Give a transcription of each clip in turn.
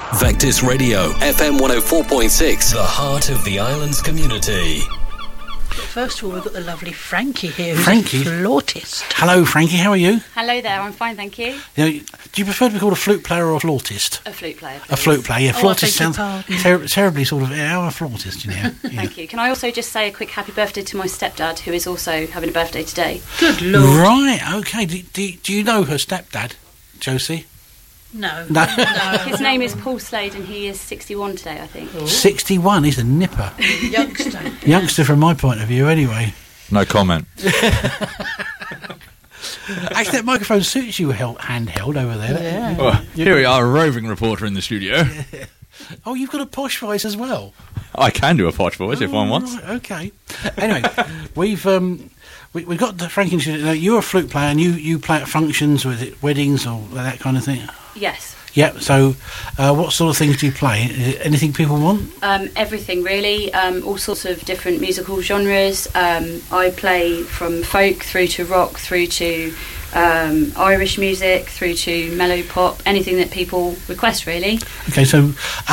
Vectis Radio, FM 104.6, the heart of the island's community. First of all, we've got the lovely Frankie here, who's Frankie? a flautist. Hello, Frankie, how are you? Hello there, I'm fine, thank you. Do you prefer to be called a flute player or a flautist? A flute player, please. A flute player, yeah. Oh, I Flautist beg your sounds terribly sort of, I'm a flautist, you know. Yeah. Thank you. Can I also just say a quick happy birthday to my stepdad, who is also having a birthday today? Good Lord. Right, okay. Do you know her stepdad, Josie? No. No. His name is Paul Slade and he is 61 today, I think. 61, he's a nipper. Youngster. Youngster from my point of view, anyway. No comment. Actually, that microphone suits you handheld over there. Yeah. Well, here we are, a roving reporter in the studio. Oh, you've got a posh voice as well. I can do a posh voice if one wants. Right, okay. Anyway, we've got the Frankie. You're a flute player, and you play at functions, or is it weddings or that kind of thing? Yes. Yep. So, what sort of things do you play? Is it anything people want? Everything, really. All sorts of different musical genres. I play from folk through to rock, through to Irish music, through to mellow pop, anything that people request, really. Okay, so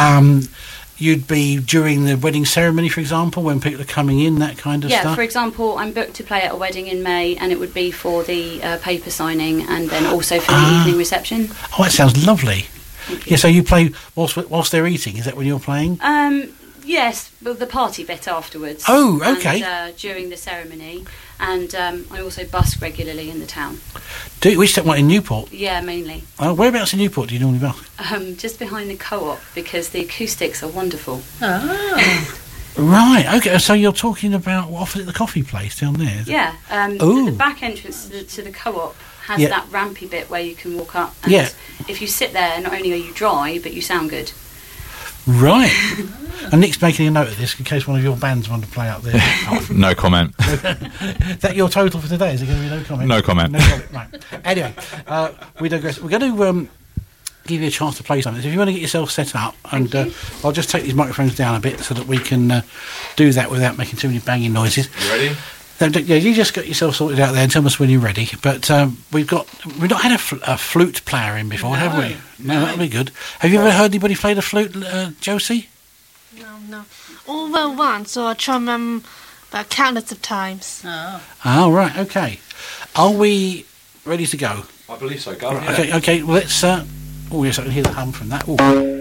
you'd be during the wedding ceremony, for example, when people are coming in, that kind of Yeah, stuff? for example, I'm booked to play at a wedding in May, and it would be for the paper signing and then also for the evening reception. Oh, that sounds lovely. Yeah, so you play whilst they're eating, is that when you're playing? Yes, well, the party bit afterwards. Oh, okay. And during the ceremony. And I also busk regularly in the town. Which that one in Newport? Yeah, mainly. Whereabouts in Newport do you normally busk? Just behind the co-op, because the acoustics are wonderful. Oh. Right, okay, so you're talking about opposite the coffee place down there? Is it? Yeah, Ooh. the back entrance to the co-op has Yeah. that rampy bit where you can walk up. And Yeah. if you sit there, not only are you dry, but you sound good. Right. And Nick's making a note of this in case one of your bands want to play up there. No comment. Is that your total for today? Is it going to be no comment? No comment. No comment, right. Anyway, we digress. We're going to give you a chance to play something. So if you want to get yourself set up, and I'll just take these microphones down a bit so that we can do that without making too many banging noises. You ready? Yeah, you just got yourself sorted out there and tell us when you're ready. But we've not had a flute player in before, have we? No, that'll be good. Have you ever heard anybody play the flute, Josie? No. Well, once, or I try about countless of times. Oh, right, okay. Are we ready to go? I believe so, Go. Right, okay, well, let's... oh, yes, I can hear the hum from that. Ooh.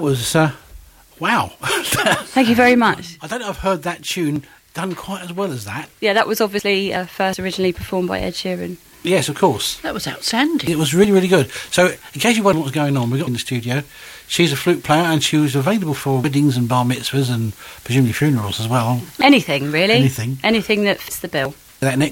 was wow. Thank you very much. I don't know if I've heard that tune done quite as well as that. Yeah, that was obviously first originally performed by Ed Sheeran. Yes, of course. That was outstanding. It was really, really good. So, in case you wonder what's going on, we've got in the studio. She's a flute player and she was available for weddings and bar mitzvahs and presumably funerals as well. Anything, really. Anything. Anything that fits the bill. That, Nick?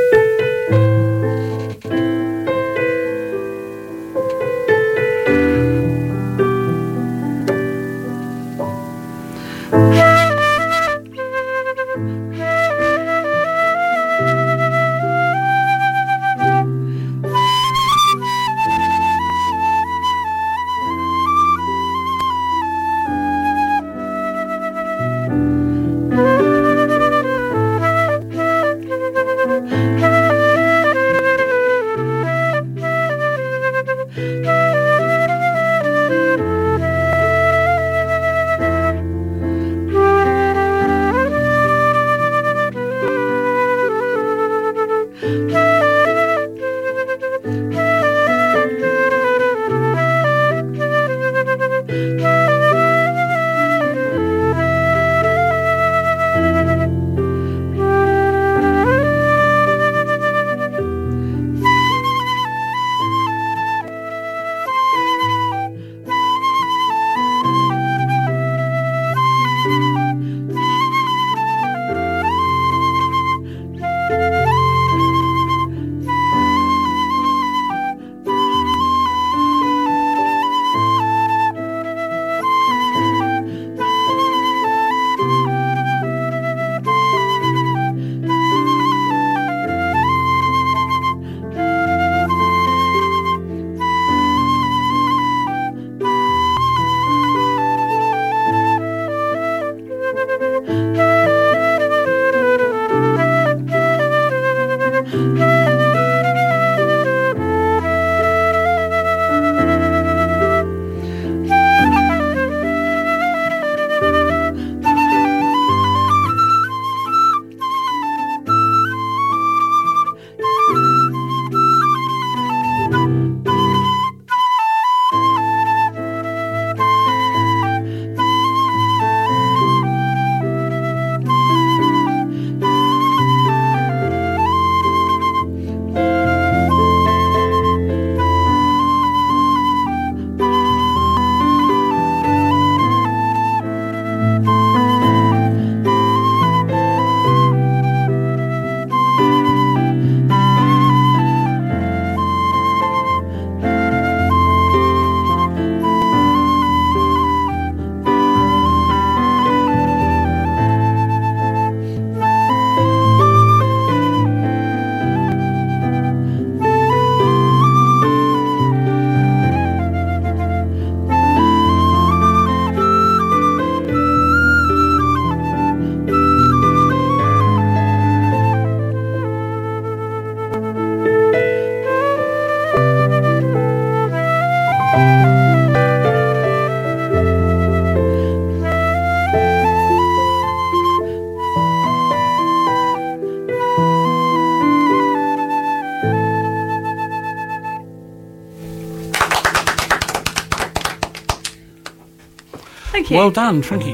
Thank you. Well done, Frankie.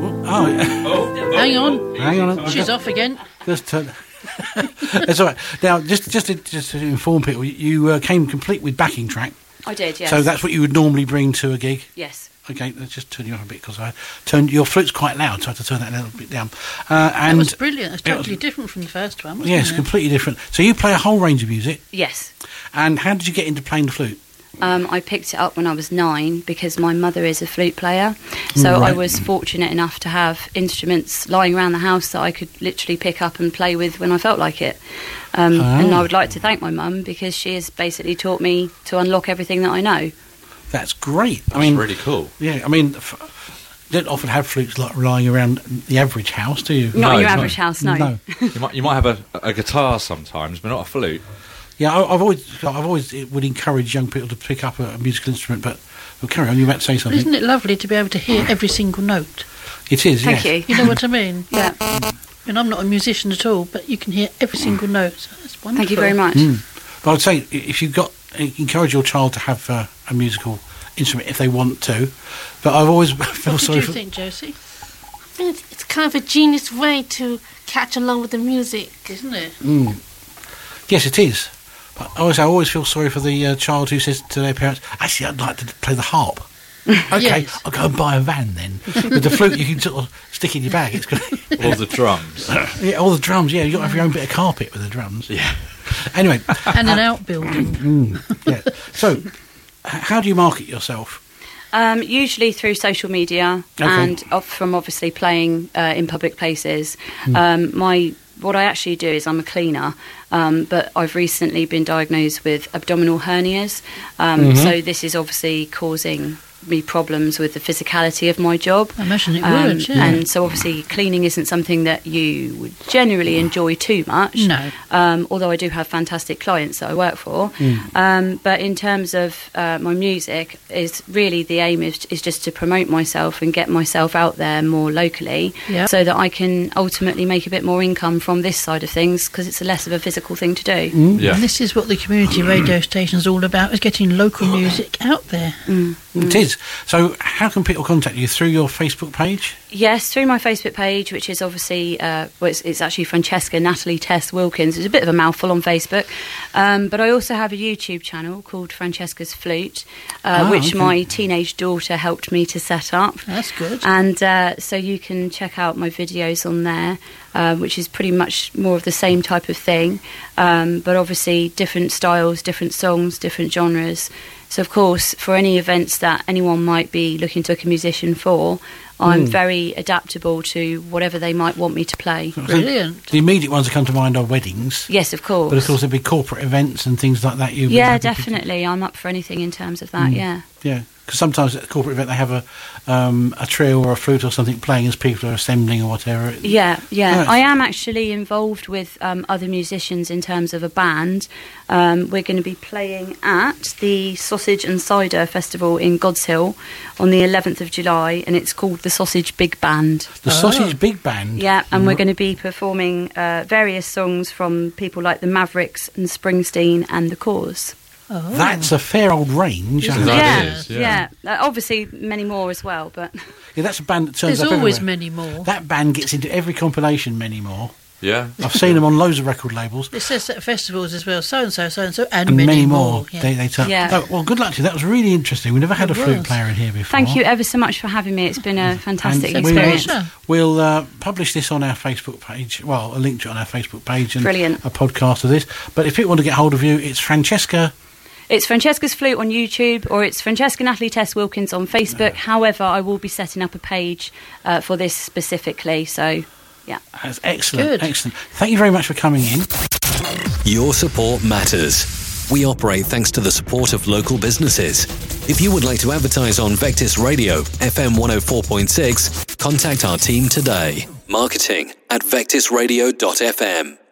Oh, Hang on. hang on. She's off again. Just turn. That's all right. Now, just to inform people, you came complete with backing track. I did, yes. So that's what you would normally bring to a gig. Yes. Okay, let's just turn you up a bit because I turned your flute's quite loud, so I had to turn that a little bit down. That And was brilliant. It's totally different from the first one, wasn't yes, it? completely different. So you play a whole range of music. Yes. And how did you get into playing the flute? I picked it up when I was 9 because my mother is a flute player. So I Right. was fortunate enough to have instruments lying around the house that I could literally pick up and play with when I felt like it. And I would like to thank my mum because she has basically taught me to unlock everything that I know. That's great. That's really cool. Yeah, I mean, you don't often have flutes like lying around the average house, do you? Not No, in your no. average house, no. You might have a guitar sometimes, but not a flute. Yeah, I've always would encourage young people to pick up a musical instrument, but well, carry on. You were about to say But something. isn't it lovely to be able to hear every single note? It is. Thank yes. you. You know what I mean? Yeah. And I'm not a musician at all, but you can hear every single note. So that's wonderful. Thank you very much. But I'd say if you've got, encourage your child to have a musical instrument if they want to. But I've always felt What do sorry you for. think, Josie? I think it's kind of a genius way to catch along with the music. Isn't it? Yes, it is. But I always feel sorry for the child who says to their parents, "Actually, I'd like to play the harp." Okay, Yes. I'll go and buy a van then. With the flute, you can sort of stick in your bag. It's good. Or the drums. Yeah, all the drums. Yeah, you got to have your own bit of carpet with the drums. Yeah. Anyway, And an outbuilding. yeah. So, how do you market yourself? Usually through social media Okay. and from obviously playing in public places. What I actually do is I'm a cleaner, but I've recently been diagnosed with abdominal hernias. So this is obviously causing me problems with the physicality of my job. I imagine it would, yeah. And so obviously cleaning isn't something that you would generally enjoy too much. No. Although I do have fantastic clients that I work for. But in terms of my music, is really the aim is just to promote myself and get myself out there more locally, Yeah. so that I can ultimately make a bit more income from this side of things, because it's less of a physical thing to do. Yeah. And this is what the community radio station is all about, is getting local music out there. It is. So, how can people contact you? Through your Facebook page? Yes, through my Facebook page, which is obviously, it's actually Francesca Natalie Tess Wilkins. It's a bit of a mouthful on Facebook. But I also have a YouTube channel called Francesca's Flute, which okay. my teenage daughter helped me to set up. That's good. And so you can check out my videos on there, which is pretty much more of the same type of thing, but obviously different styles, different songs, different genres. So, of course, for any events that anyone might be looking to book a musician for, I'm very adaptable to whatever they might want me to play. Brilliant. The immediate ones that come to mind are weddings. Yes, of course. But of course, there'd be corporate events and things like that. You'd be Yeah, happy to- definitely. I'm up for anything in terms of that, yeah. Yeah, because sometimes at a corporate event they have a trio or a flute or something playing as people are assembling or whatever. Yeah. Nice. I am actually involved with other musicians in terms of a band. We're going to be playing at the Sausage and Cider Festival in God's Hill on the 11th of July, and it's called the Sausage Big Band. The Sausage Big Band. Yeah, and we're going to be performing various songs from people like the Mavericks and Springsteen and the Cause. Oh. That's a fair old range. Isn't I That think. is, yeah. Obviously many more as well, but Yeah, that's a band that turns There's up always everywhere. many more. That band gets into every compilation, many more. Yeah. I've seen them on loads of record labels. It says at festivals as well, so-and-so, so-and-so, and And many more. Yeah. They turn. Yeah. Oh, well, good luck to you. That was really interesting. We never had a It flute was. player in here before. thank you ever so much for having me. It's been a fantastic And experience. Pleasure. We'll publish this on our Facebook page. Well, a link to it on our Facebook page and Brilliant. a podcast of this. But if people want to get hold of you, it's Francesca. It's Francesca's Flute on YouTube, or it's Francesca Natalie Tess Wilkins on Facebook. However, I will be setting up a page for this specifically. So, yeah. That's excellent. Good. Excellent. Thank you very much for coming in. Your support matters. We operate thanks to the support of local businesses. If you would like to advertise on Vectis Radio, FM 104.6, contact our team today. Marketing@vectisradio.fm.